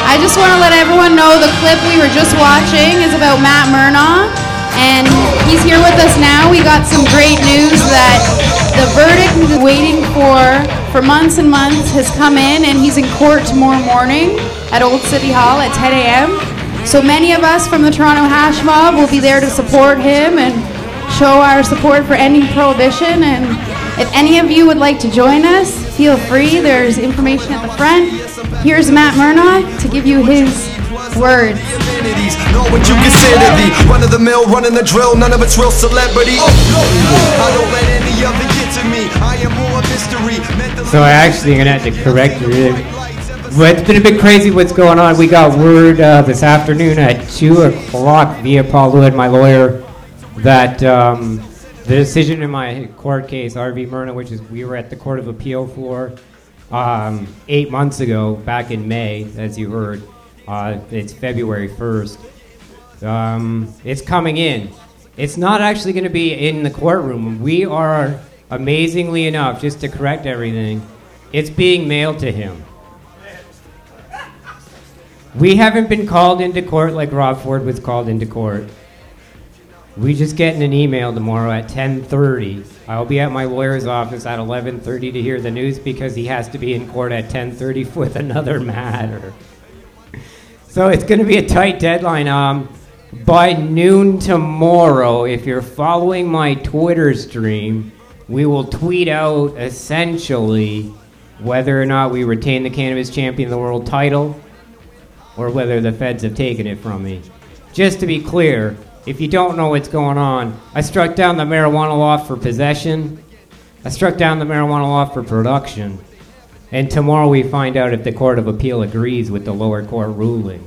I just want to let everyone know the clip we were just watching is about Matt Murnaugh, and he's here with us now. We got some great news that the verdict we've been waiting for months and months has come in, and he's in court tomorrow morning at Old City Hall at 10 a.m. So many of us from the Toronto Hash Mob will be there to support him and show our support for ending prohibition. And if any of you would like to join us, feel free. There's information at the front. Here's Matt Murnaugh to give you his words. Know what you consider the run of the mill, running the drill, none of it's real celebrity. I don't let any of it get to me. I am more mystery. So I actually gonna have to correct you. But it's been a bit crazy what's going on. We got word this afternoon at 2 o'clock via Paul Lewin, my lawyer, that the decision in my court case, R.V. Murnaugh, which is we were at the Court of Appeal for 8 months ago, back in May, as you heard. It's February 1st. It's coming in. It's not actually going to be in the courtroom. We are, amazingly enough, just to correct everything, it's being mailed to him. We haven't been called into court like Rob Ford was called into court. We just getting an email tomorrow at 10:30. I'll be at my lawyer's office at 11:30 to hear the news because he has to be in court at 10:30 with another matter. So it's going to be a tight deadline. By noon tomorrow, if you're following my Twitter stream, we will tweet out essentially whether or not we retain the Cannabis Champion of the World title or whether the feds have taken it from me. Just to be clear, if you don't know what's going on, I struck down the marijuana law for possession. I struck down the marijuana law for production. And tomorrow we find out if the Court of Appeal agrees with the lower court ruling.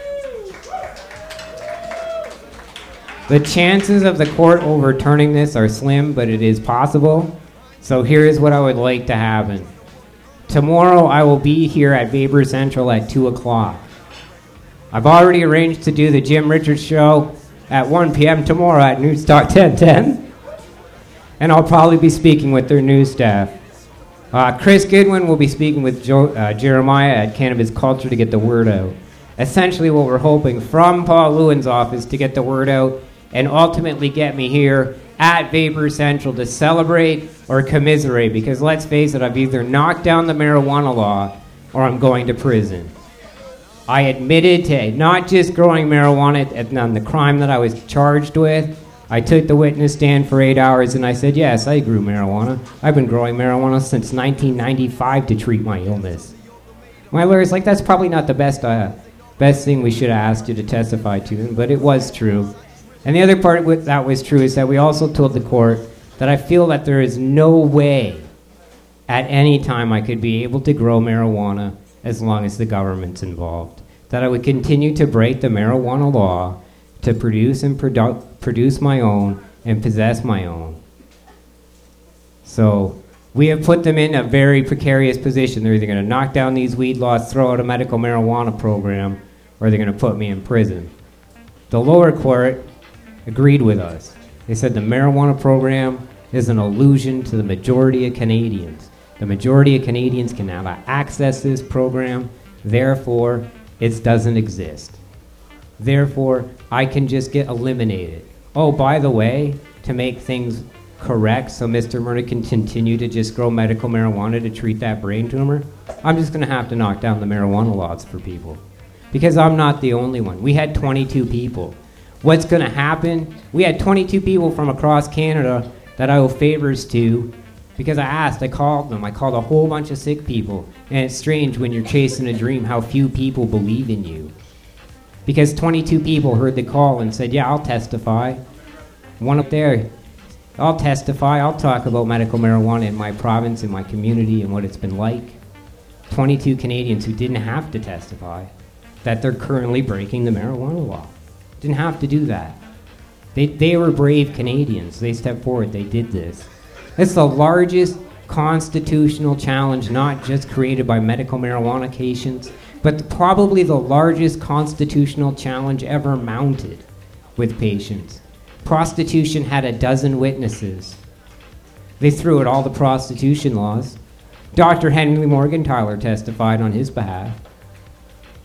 The chances of the court overturning this are slim, but it is possible. So here's what I would like to happen. Tomorrow I will be here at Vapor Central at 2 o'clock. I've already arranged to do the Jim Richards show at 1 p.m. tomorrow at Newstalk 1010. And I'll probably be speaking with their news staff. Chris Goodwin will be speaking with Jeremiah at Cannabis Culture to get the word out. Essentially what we're hoping from Paul Lewin's office to get the word out and ultimately get me here at Vapor Central to celebrate or commiserate, because let's face it, I've either knocked down the marijuana law or I'm going to prison. I admitted to not just growing marijuana and the crime that I was charged with. I took the witness stand for 8 hours and I said, yes, I grew marijuana. I've been growing marijuana since 1995 to treat my illness. My lawyer's like, that's probably not the best thing we should have asked you to testify to, but it was true. And the other part that was true is that we also told the court that I feel that there is no way at any time I could be able to grow marijuana as long as the government's involved. That I would continue to break the marijuana law to produce and produce my own and possess my own. So we have put them in a very precarious position. They're either going to knock down these weed laws, throw out a medical marijuana program, or they're going to put me in prison. The lower court agreed with us. They said the marijuana program is an illusion to the majority of Canadians. The majority of Canadians can now access this program, therefore it doesn't exist. Therefore, I can just get eliminated. Oh, by the way, to make things correct so Mr. Murnaugh can continue to just grow medical marijuana to treat that brain tumor, I'm just going to have to knock down the marijuana laws for people. Because I'm not the only one. We had 22 people. What's going to happen? We had 22 people from across Canada that I owe favors to because I called them. I called a whole bunch of sick people. And it's strange when you're chasing a dream how few people believe in you. Because 22 people heard the call and said, yeah, I'll testify. One up there, I'll testify. I'll talk about medical marijuana in my province, in my community, and what it's been like. 22 Canadians who didn't have to testify that they're currently breaking the marijuana law. Didn't have to do that. They were brave Canadians. They stepped forward. They did this. It's the largest constitutional challenge, not just created by medical marijuana patients, but probably the largest constitutional challenge ever mounted with patients. Prostitution had a dozen witnesses. They threw out all the prostitution laws. Dr. Henry Morgenthaler testified on his behalf.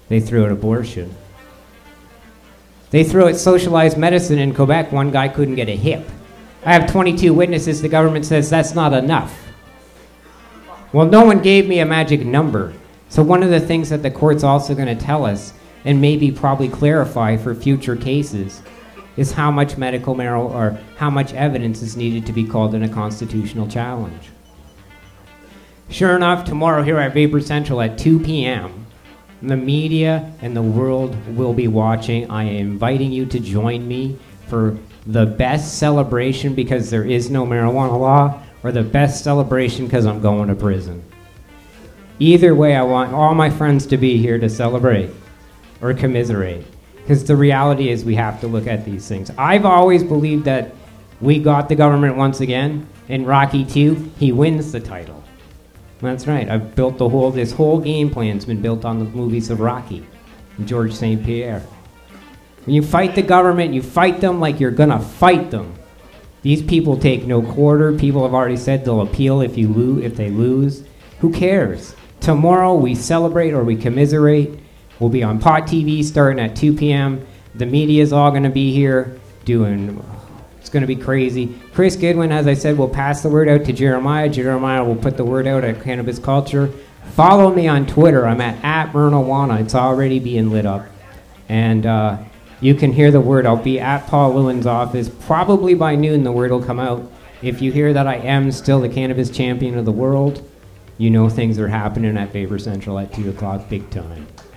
They threw out abortion. They threw out socialized medicine in Quebec. One guy couldn't get a hip. I have 22 witnesses. The government says that's not enough. Well, no one gave me a magic number. So one of the things that the court's also going to tell us, and maybe probably clarify for future cases, is how much medical marijuana or how much evidence is needed to be called in a constitutional challenge. Sure enough, tomorrow here at Vapor Central at 2 p.m., the media and the world will be watching. I am inviting you to join me for the best celebration because there is no marijuana law, or the best celebration because I'm going to prison. Either way, I want all my friends to be here to celebrate or commiserate, because the reality is we have to look at these things. I've always believed that we got the government once again. In Rocky 2, he wins the title. That's right. I've built this whole game plan's been built on the movies of Rocky and George St. Pierre. When you fight the government, you fight them like you're gonna fight them. These people take no quarter. People have already said they'll appeal if they lose. Who cares? Tomorrow we celebrate or we commiserate. We'll be on Pot TV starting at 2 p.m. The media's all gonna be here doing. It's going to be crazy. Chris Goodwin, as I said, will pass the word out to Jeremiah. Jeremiah will put the word out at Cannabis Culture. Follow me on Twitter. I'm at Myrnawana. It's already being lit up. And you can hear the word. I'll be at Paul Lewin's office. Probably by noon the word will come out. If you hear that I am still the cannabis champion of the world, you know things are happening at Vapor Central at 2 o'clock big time.